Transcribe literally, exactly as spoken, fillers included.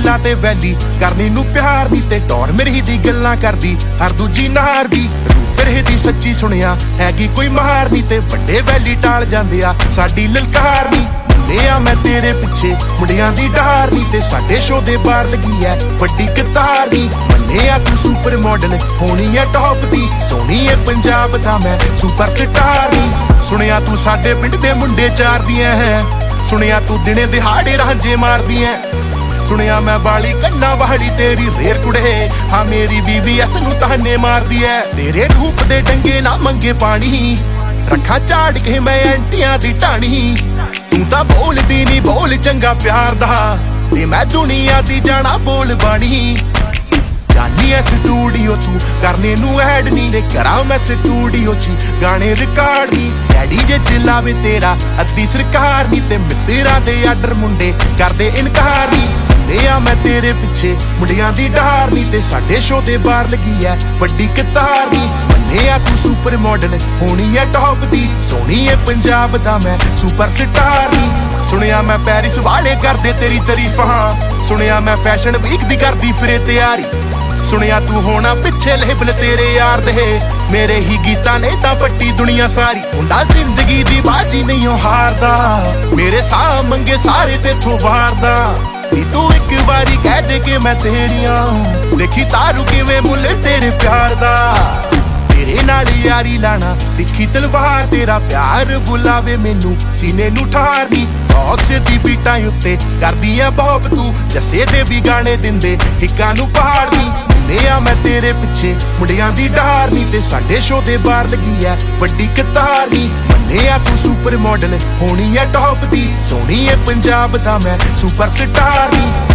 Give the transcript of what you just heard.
ਲਾ ਤੇ ਵੈਲੀ ਕਰਨੀ ਨੂੰ ਪਿਆਰ ਨੀ ਤੇ ਟੌਰ ਮੇਰੀ ਦੀ ਗੱਲਾਂ ਕਰਦੀ ਹਰ ਦੂਜੀ ਨਾਰ ਦੀ ਤੇਰੇ ਦੀ ਸੱਚੀ ਸੁਣਿਆ ਹੈਗੀ ਕੋਈ ਮਾਰ ਨੀ ਤੇ ਵੱਡੇ ਵੈਲੀ ਟਾਲ ਜਾਂਦੇ ਆ ਸਾਡੀ ਲਲਕਾਰ ਨੀ ਆ ਮੈਂ ਤੇਰੇ ਪਿੱਛੇ ਮੁੰਡਿਆਂ ਦੀ ਡਾਰ ਨੀ ਤੇ ਸਾਡੇ ਸ਼ੋਅ ਦੇ ਬਾਹਰ ਲੱਗੀ ਐ ਵੱਡੀ ਕਤਾਰ ਨੀ ਮੰਨਿਆ ਤੂੰ ਸੁਪਰ ਮਾਡਲ ਹੋਣੀ ਐ ਟੌਪ ਦੀ ਸੋਹਣੀ ਐ ਪੰਜਾਬ ਦਾ ਮੈਂ ਸੁਪਰ ਸਟਾਰ ਨੀ ਸੁਣਿਆ ਤੂੰ ਸਾਡੇ ਪਿੰਡ ਦੇ ਮੁੰਡੇ ਚਾਰਦੀਆਂ ਹੈ ਸੁਣਿਆ ਤੂੰ ਦਿਨੇ ਦਿਹਾੜੇ ਰਾਂਝੇ ਮਾਰਦੀਆਂ ਸੁਣਿਆ ਮੈਂ ਬਾਲੀ ਕੰਨਾ ਵਾਲੀ ਤੇਰੀ ਰੇਰ ਕੁੜੇ ਹਾਂ ਮੇਰੀ ਬੀਬੀ ਐਸ ਨੂੰ ਤਾਨੇ ਮਾਰਦੀ ਐ ਤੇਰੇ ਰੂਪ ਦੇ ਡੰਗੇ ਨਾ ਮੰਗੇ ਪਾਣੀ ਰੱਖਾਂ ਝਾੜ ਕੇ ਮੈਂ ਐਂਟੀਆਂ ਦੀ ਢਾਣੀ ਤੂੰ ਤਾਂ ਬੋਲਦੀ ਨੀ ਬੋਲ ਚੰਗਾ ਪਿਆਰ ਦਾ ਤੇ ਮੈਂ ਦੁਨੀਆ ਦੀ ਜਾਣਾ ਬੋਲ ਬਾਣੀ ਜਾਨੀ ਐ ਸਟੂਡੀਓ ਤੂੰ ਕਰਨੇ ਨੂੰ ਐਡ ਨੀ ਤੇ ਕਰਾਂ ਮੈਂ ਸਟੂਡੀਓ ਚ ਗਾਣੇ ਰਿਕਾਰਡ ਨੀ ਡੈਡੀ ਜੇ ਚਲਾਵੇ ਤੇਰਾ ਅੱਧੀ ਸਰਕਾਰ ਨੀ ਤੇ ਮਿੱਤਰਾਂ ਦੇ ਆਰਡਰ ਮੁੰਡੇ ਕਰਦੇ ਇਨਕਾਰ ਨੀ ਆ ਮੈਂ ਤੇਰੇ ਪਿੱਛੇ ਮੁੰਡਿਆਂ ਦੀ ਡਾਰ ਨੀ ਤੇ ਸਾਡੇ ਸ਼ੋਅ ਦੇ ਬਾਹਰ ਲੱਗੀ ਐ ਵੱਡੀ ਕਤਾਰ ਨੀ ਮੰਨਿਆ ਤੂੰ ਸੁਪਰ ਮਾਡਲ ਹੋਣੀ ਐ ਟੌਪ ਦੀ ਸੋਹਣੀ ਐ ਪੰਜਾਬ ਦਾ ਮੈਂ ਸੁਪਰ ਸਟਾਰ ਨੀ ਸੁਣਿਆ ਮੈਂ ਪੈਰਿਸ ਵਾਲੇ ਕਰਦੇ ਤੇਰੀ ਤਾਰੀਫਾਂ ਸੁਣਿਆ ਮੈਂ ਫੈਸ਼ਨ ਵੀਕ ਦੀ ਕਰਦੀ ਫਿਰੇ ਤਿਆਰੀ ਸੁਣਿਆ ਤੂੰ ਹੋਣਾ ਪਿੱਛੇ ਲੇਬਲ ਤੇਰੇ ਯਾਰ ਦੇ ਮੇਰੇ ਹੀ ਗੀਤਾਂ ਨੇ ਤਾਂ ਪੱਟੀ ਦੁਨੀਆ ਸਾਰੀ ਹੁੰਦਾ ਜ਼ਿੰਦਗੀ ਦੀ ਬਾਜੀ ਨਹੀਂ ਉਹ ਹਾਰਦਾ ਮੇਰੇ ਸਾਹ ਮੰਗੇ ਸਾਰੇ ਤੇਥੋਂ ਵਾਰਦਾ ਨੀ ਤੂੰ ਇੱਕ ਵਾਰੀ ਕਹਿ ਦੇ ਕਿ ਮੈਂ ਤੇਰੀਆਂ ਦੇਖੀ ਤਾਰੂ ਕਿਵੇਂ ਮੁੱਲ ਤੇਰੇ ਪਿਆਰ ਦਾ ਤੇਰੇ ਨਾਲ ਯਾਰੀ ਲਾਣਾ ਤਿੱਖੀ ਤਲਵਾਰ ਤੇਰਾ ਪਿਆਰ ਬੁਲਾਵੇ ਮੈਨੂੰ ਸੀਨੇ ਨੂੰ ਠਾਰਨੀ ਬਾਕਸ ਦੀ ਬੀਟਾਂ ਉੱਤੇ ਕਰਦੀ ਐ ਬੌਬ ਤੂੰ ਜੱਸੇ ਦੇ ਵੀ ਗਾਣੇ ਦਿੰਦੇ ਹਿੱਕਾਂ ਨੂੰ ਪਹਾੜਨੀ ਆ ਮੈਂ ਤੇਰੇ ਪਿੱਛੇ ਮੁੰਡਿਆਂ ਦੀ ਡਾਰ ਨੀ ਤੇ ਸਾਡੇ ਸ਼ੋਅ ਦੇ ਬਾਹਰ ਲੱਗੀ ਐ ਵੱਡੀ ਕਤਾਰ ਨੀ ਮੰਨਿਆ ਤੂੰ ਸੁਪਰ ਮਾਡਲ ਹੋਣੀ ਐ ਟੌਪ ਦੀ ਸੋਹਣੀ ਐ ਪੰਜਾਬ ਦਾ ਮੈਂ ਸੁਪਰ ਸਟਾਰ ਨੀ